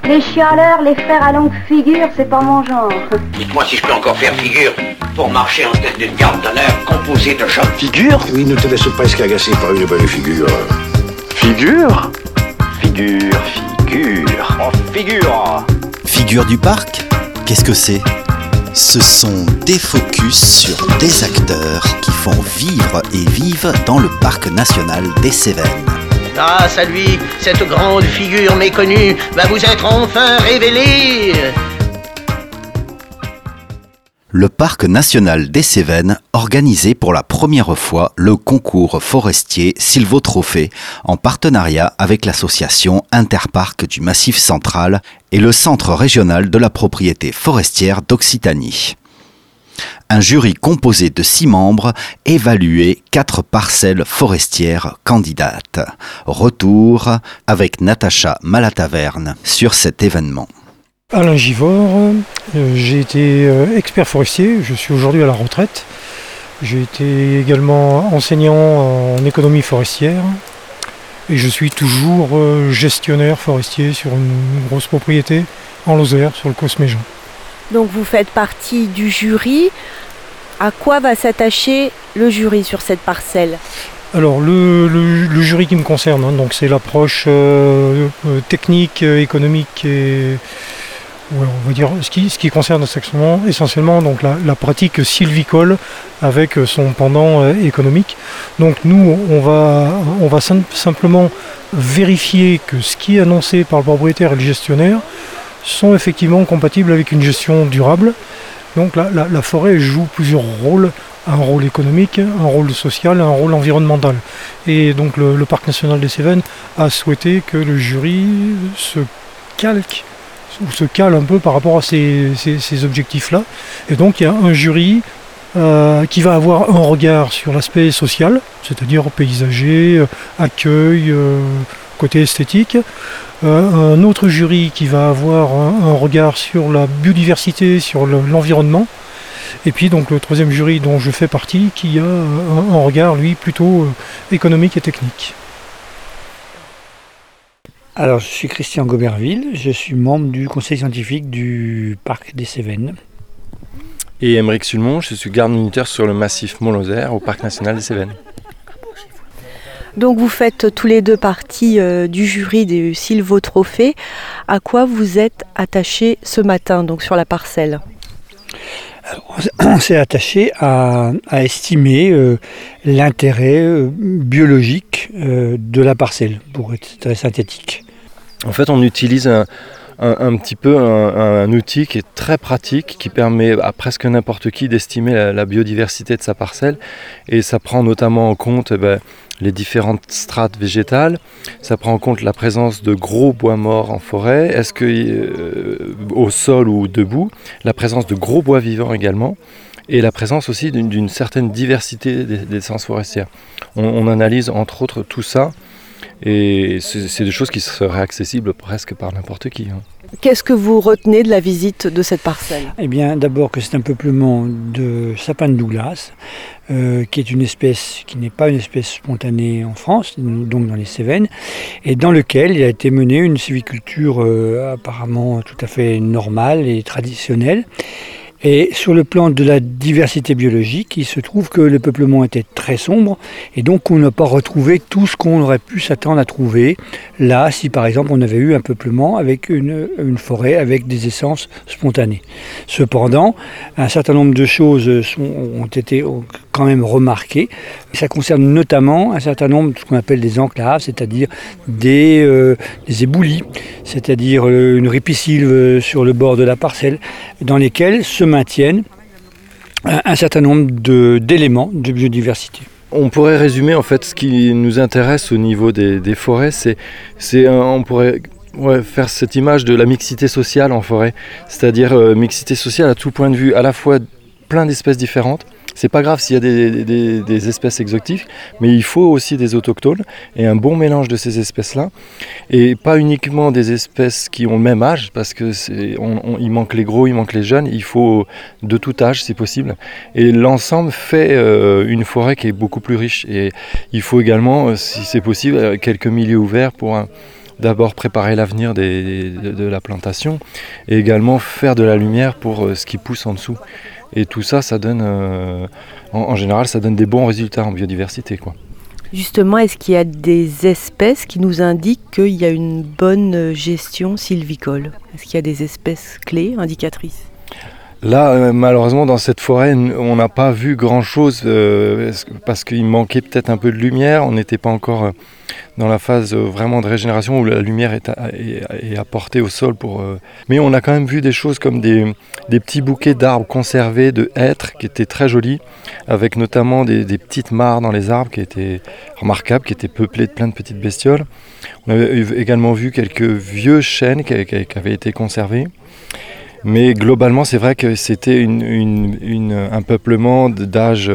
Les chialeurs, les frères à longue figure, c'est pas mon genre. Dites-moi si je peux encore faire figure pour marcher en tête d'une garde d'honneur composée de gens. Figure ? Oui, ne te laisse presque agacer par une bonne figure. Figure ? Figure. Oh, figure ! Figure du parc ? Qu'est-ce que c'est ? Ce sont des focus sur des acteurs qui font vivre et vivent dans le parc national des Cévennes. Grâce à lui, cette grande figure méconnue va vous être enfin révélée. Le parc national des Cévennes organisait pour la première fois le concours forestier Sylvotrophée en partenariat avec l'association Interparc du Massif Central et le Centre régional de la propriété forestière d'Occitanie. Un jury composé de 6 membres évaluait 4 parcelles forestières candidates. Retour avec Natacha Malataverne sur cet événement. Alain Givord, j'ai été expert forestier, je suis aujourd'hui à la retraite. J'ai été également enseignant en économie forestière et je suis toujours gestionnaire forestier sur une grosse propriété en Lozère, sur le Cosméjean. Donc vous faites partie du jury. À quoi va s'attacher le jury sur cette parcelle ? Alors le jury qui me concerne, donc c'est l'approche technique, économique et on va dire ce qui concerne essentiellement donc la pratique sylvicole avec son pendant économique. Donc nous on va simplement vérifier que ce qui est annoncé par le propriétaire et le gestionnaire sont effectivement compatibles avec une gestion durable. Donc la forêt joue plusieurs rôles, un rôle économique, un rôle social, un rôle environnemental. Et donc le Parc national des Cévennes a souhaité que le jury se cale un peu par rapport à ces objectifs-là. Et donc il y a un jury qui va avoir un regard sur l'aspect social, c'est-à-dire paysager, accueil, côté esthétique. Un autre jury qui va avoir un regard sur la biodiversité, sur l'environnement. Et puis donc le troisième jury dont je fais partie qui a un regard lui plutôt économique et technique. Alors je suis Christian Goberville, je suis membre du conseil scientifique du parc des Cévennes. Et Aymeric Sulmon, je suis garde militaire sur le massif Mont-Lozère au parc national des Cévennes. Donc vous faites tous les deux partie du jury des Sylvotrophées. À quoi vous êtes attachés ce matin donc sur la parcelle ? Alors, on s'est attaché à estimer l'intérêt biologique de la parcelle, pour être très synthétique. En fait, on utilise un petit peu un outil qui est très pratique, qui permet à presque n'importe qui d'estimer la biodiversité de sa parcelle. Et ça prend notamment en compte les différentes strates végétales, ça prend en compte la présence de gros bois morts en forêt, est-ce que au sol ou debout, la présence de gros bois vivants également, et la présence aussi d'une certaine diversité des essences forestières. On analyse entre autres tout ça, et c'est des choses qui seraient accessibles presque par n'importe qui. Qu'est-ce que vous retenez de la visite de cette parcelle ? Eh bien, d'abord que c'est un peuplement de sapin de Douglas, qui est une espèce qui n'est pas une espèce spontanée en France, donc dans les Cévennes, et dans lequel il a été mené une sylviculture apparemment tout à fait normale et traditionnelle. Et sur le plan de la diversité biologique, il se trouve que le peuplement était très sombre et donc on n'a pas retrouvé tout ce qu'on aurait pu s'attendre à trouver là si par exemple on avait eu un peuplement avec une forêt avec des essences spontanées. Cependant, un certain nombre de choses ont été quand même remarquées. Ça concerne notamment un certain nombre de ce qu'on appelle des enclaves, c'est-à-dire des éboulis, c'est-à-dire une ripisylve sur le bord de la parcelle dans lesquelles se maintiennent un certain nombre d'éléments de biodiversité. On pourrait résumer en fait ce qui nous intéresse au niveau des forêts, on pourrait faire cette image de la mixité sociale en forêt, c'est-à-dire mixité sociale à tout point de vue, à la fois plein d'espèces différentes. C'est pas grave s'il y a des espèces exotiques, mais il faut aussi des autochtones et un bon mélange de ces espèces-là. Et pas uniquement des espèces qui ont le même âge, parce que il manque les gros, il manque les jeunes, il faut de tout âge si possible. Et l'ensemble fait une forêt qui est beaucoup plus riche. Et il faut également, si c'est possible, quelques milieux ouverts pour d'abord préparer l'avenir de la plantation et également faire de la lumière pour ce qui pousse en dessous. Et tout ça, ça donne, en général, ça donne des bons résultats en biodiversité, quoi. Justement, est-ce qu'il y a des espèces qui nous indiquent qu'il y a une bonne gestion sylvicole? Est-ce qu'il y a des espèces clés, indicatrices? Là, malheureusement, dans cette forêt, on n'a pas vu grand-chose parce qu'il manquait peut-être un peu de lumière. On n'était pas encore dans la phase vraiment de régénération où la lumière est apportée au sol. Mais on a quand même vu des choses comme des petits bouquets d'arbres conservés, de hêtres, qui étaient très jolis, avec notamment des petites mares dans les arbres qui étaient remarquables, qui étaient peuplées de plein de petites bestioles. On avait également vu quelques vieux chênes qui avaient été conservés. Mais globalement, c'est vrai que c'était un peuplement d'âge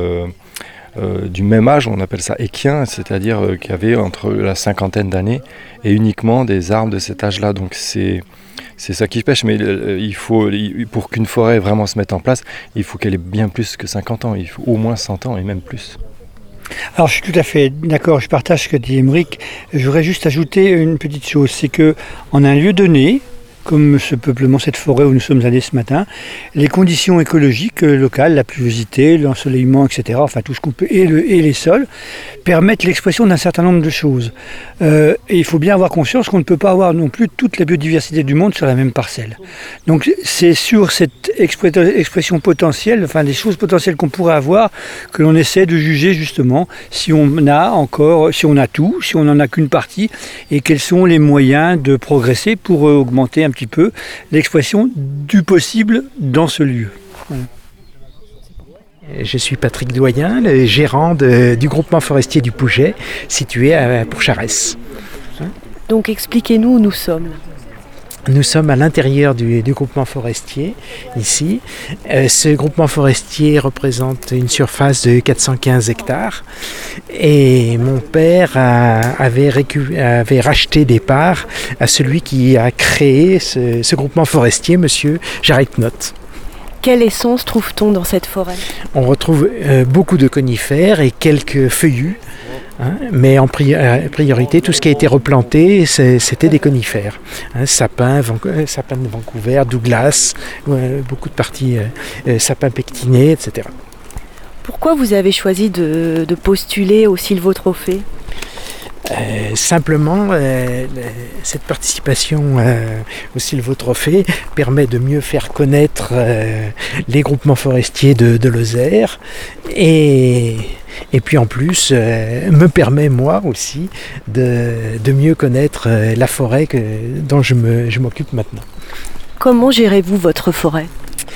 du même âge, on appelle ça équien, c'est-à-dire qu'il y avait entre la cinquantaine d'années et uniquement des arbres de cet âge-là. Donc c'est ça qui pêche, mais pour qu'une forêt vraiment se mette en place, il faut qu'elle ait bien plus que 50 ans, il faut au moins 100 ans et même plus. Alors je suis tout à fait d'accord, je partage ce que dit Aymeric. Je voudrais juste ajouter une petite chose, c'est qu'en un lieu donné, comme ce peuplement, cette forêt où nous sommes allés ce matin, les conditions écologiques locales, la pluviosité, l'ensoleillement, etc., enfin tout ce qu'on peut, et les sols, permettent l'expression d'un certain nombre de choses. Et il faut bien avoir conscience qu'on ne peut pas avoir non plus toute la biodiversité du monde sur la même parcelle. Donc c'est sur cette expression potentielle, enfin des choses potentielles qu'on pourrait avoir, que l'on essaie de juger justement si on a tout, si on n'en a qu'une partie, et quels sont les moyens de progresser pour augmenter un petit peu l'expression du possible dans ce lieu. Voilà. Je suis Patrick Doyen, le gérant du groupement forestier du Pouget, situé à Pourcharès. Donc expliquez-nous où nous sommes. Nous sommes à l'intérieur du groupement forestier, ici. Ce groupement forestier représente une surface de 415 hectares. Et mon père avait racheté des parts à celui qui a créé ce groupement forestier, monsieur Jared Knott. Quelle essence trouve-t-on dans cette forêt? On retrouve beaucoup de conifères et quelques feuillus. Mais en priorité, tout ce qui a été replanté, c'était des conifères. Sapins de Vancouver, Douglas, beaucoup de parties sapins pectinés, etc. Pourquoi vous avez choisi de postuler au Sylvotrophée ? Simplement, cette participation au Sylvotrophée permet de mieux faire connaître les groupements forestiers de Lozère et puis en plus me permet moi aussi de mieux connaître la forêt dont je m'occupe maintenant. Comment gérez-vous votre forêt ?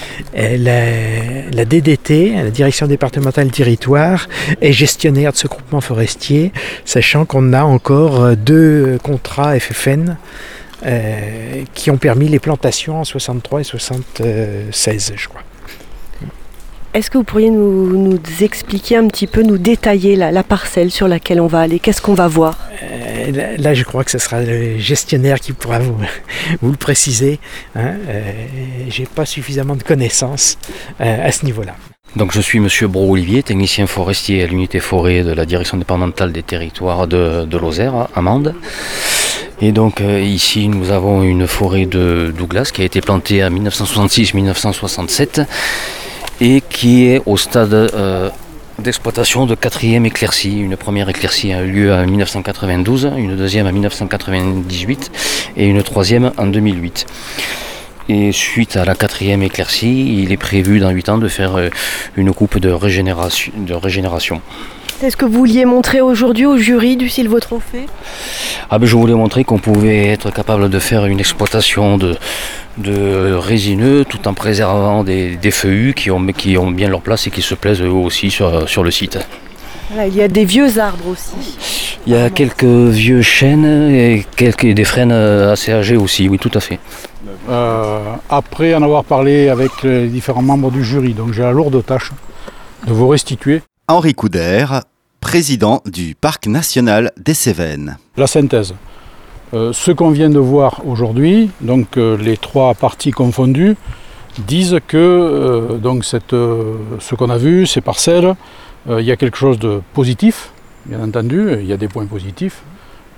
La DDT, la Direction départementale du territoire, est gestionnaire de ce groupement forestier, sachant qu'on a encore 2 contrats FFN qui ont permis les plantations en 63 et 76, je crois. Est-ce que vous pourriez nous expliquer un petit peu, nous détailler la parcelle sur laquelle on va aller? Qu'est-ce qu'on va voir? Là, je crois que ce sera le gestionnaire qui pourra vous le préciser. J'ai pas suffisamment de connaissances à ce niveau-là. Donc je suis monsieur Bro-Olivier, technicien forestier à l'unité forêt de la Direction départementale des territoires de Lozère, à Mende. Et donc ici nous avons une forêt de Douglas qui a été plantée en 1966-1967 et qui est au stade d'exploitation de 4e éclaircie. Une première éclaircie a eu lieu en 1992, une deuxième en 1998 et une troisième en 2008. Et suite à la 4e éclaircie, il est prévu dans 8 ans de faire une coupe de régénération. C'est ce que vous vouliez montrer aujourd'hui au jury du Sylvotrophée ? Je voulais montrer qu'on pouvait être capable de faire une exploitation de résineux tout en préservant des feuillus qui ont bien leur place et qui se plaisent eux aussi sur le site. Voilà, il y a des vieux arbres aussi. Il y a quelques vieux chênes et des frênes assez âgés aussi, oui, tout à fait. Après en avoir parlé avec les différents membres du jury, donc j'ai la lourde tâche de vous restituer. Henri Couder, président du Parc national des Cévennes. La synthèse. Ce qu'on vient de voir aujourd'hui, donc les 3 parties confondues, disent que ce qu'on a vu, ces parcelles, il y a quelque chose de positif, bien entendu, il y a des points positifs.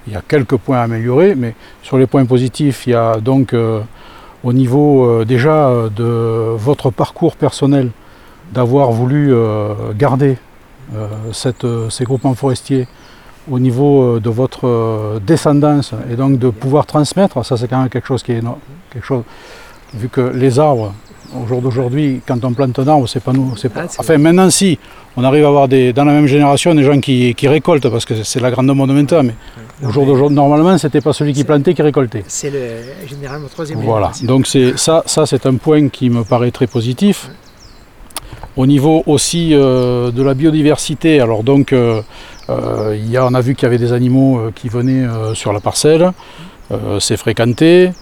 il y a quelques points à améliorer, mais sur les points positifs, il y a donc au niveau déjà de votre parcours personnel, d'avoir voulu garder ces groupements forestiers au niveau de votre descendance et donc de pouvoir transmettre, ça c'est quand même quelque chose qui est énorme, vu que les arbres, au jour d'aujourd'hui, quand on plante un arbre, c'est pas nous, enfin maintenant si, on arrive à avoir dans la même génération des gens qui récoltent, parce que c'est la grande mode maintenant, mais au jour d'aujourd'hui, normalement, c'était pas celui qui plantait qui récoltait. C'est généralement le troisième. Voilà, donc ça c'est un point qui me paraît très positif. Au niveau aussi de la biodiversité, alors donc on a vu qu'il y avait des animaux qui venaient sur la parcelle, c'est fréquenté.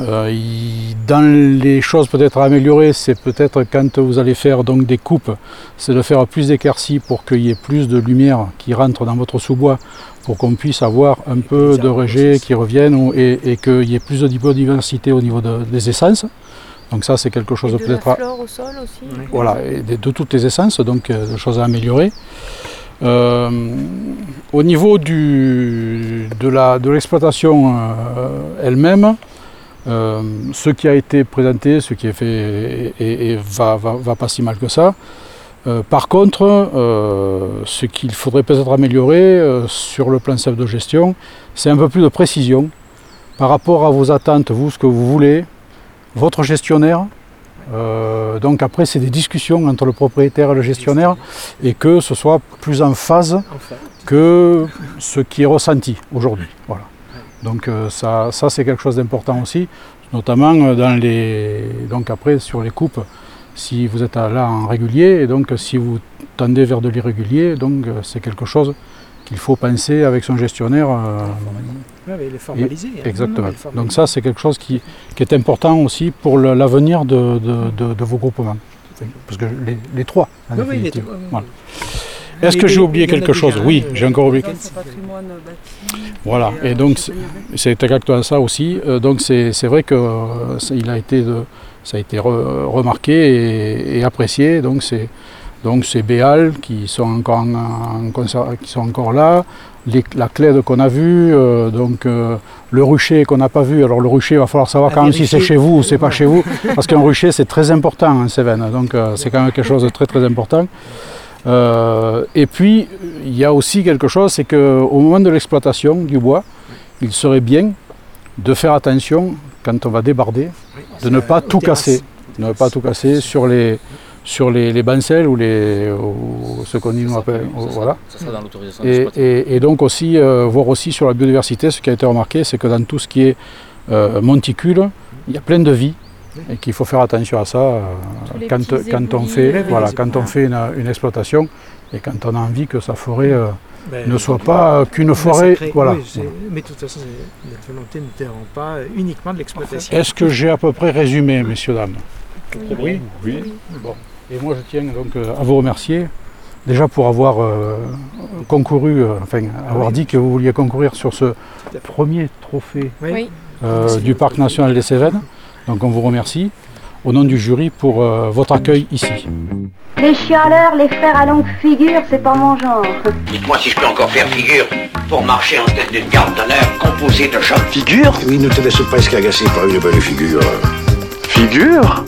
Dans les choses peut-être à améliorer, c'est peut-être quand vous allez faire donc des coupes, c'est de faire plus d'éclaircies pour qu'il y ait plus de lumière qui rentre dans votre sous-bois, pour qu'on puisse avoir un peu de rejets qui reviennent et qu'il y ait plus de biodiversité au niveau des essences. Donc ça c'est quelque chose de peut-être... la flore au sol aussi. Voilà, et de toutes les essences, donc des choses à améliorer. Au niveau de l'exploitation elle-même, ce qui a été présenté, ce qui est fait va pas si mal que ça. Par contre, ce qu'il faudrait peut-être améliorer sur le plan de gestion, c'est un peu plus de précision par rapport à vos attentes, vous, ce que vous voulez, votre gestionnaire. Donc après, c'est des discussions entre le propriétaire et le gestionnaire et que ce soit plus en phase que ce qui est ressenti aujourd'hui. Voilà. Donc ça c'est quelque chose d'important aussi, notamment donc après sur les coupes, si vous êtes là en régulier et donc si vous tendez vers de l'irrégulier, donc c'est quelque chose qu'il faut penser avec son gestionnaire. Les formaliser. Exactement. Donc ça c'est quelque chose qui est important aussi pour l'avenir de vos groupements. Parce que les trois, en définitive. Voilà. Est-ce que j'ai oublié quelque chose? Oui, j'ai encore oublié. Voilà, et donc c'est exactement ça aussi. Donc c'est vrai que ça a été remarqué et apprécié. Donc ces béals qui sont encore là, la clède qu'on a vue, le rucher qu'on n'a pas vu. Alors le rucher, il va falloir savoir quand même si c'est chez vous ou c'est pas chez vous, parce qu'un rucher c'est très important en Cévennes. Donc c'est quand même quelque chose de très très important. Et puis, il y a aussi quelque chose, c'est qu'au moment de l'exploitation du bois, il serait bien de faire attention, quand on va débarder, de ne pas tout casser. De ne pas tout casser sur les bancelles ou ce qu'on nous appelle. Voilà. Et donc aussi, voir aussi sur la biodiversité, ce qui a été remarqué, c'est que dans tout ce qui est monticule, il y a plein de vie. Et qu'il faut faire attention à ça quand on fait une exploitation et quand on a envie que sa forêt ne soit pas qu'une forêt. Voilà. Oui, mais de toute façon, la volonté ne dépend pas uniquement de l'exploitation. Est-ce que j'ai à peu près résumé, messieurs, dames? Oui. Bon. Et moi, je tiens donc à vous remercier, déjà pour avoir concouru, avoir dit que vous vouliez concourir sur ce premier trophée du Parc national des Cévennes. Donc on vous remercie au nom du jury pour votre accueil ici. Les chialeurs, les frères à longue figure, c'est pas mon genre. Dites-moi si je peux encore faire figure pour marcher en tête d'une garde d'honneur composée de jeunes Figure? Oui, ne te laisse presque agacer par une belle figure. Figure?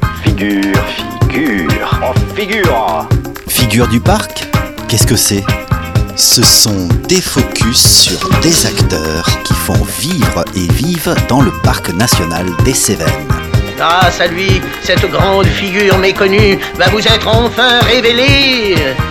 Figure. En figure. Figure du parc? Qu'est-ce que c'est? Ce sont des focus sur des acteurs qui font vivre et vivent dans le parc national des Cévennes. Grâce à lui, cette grande figure méconnue va vous être enfin révélée.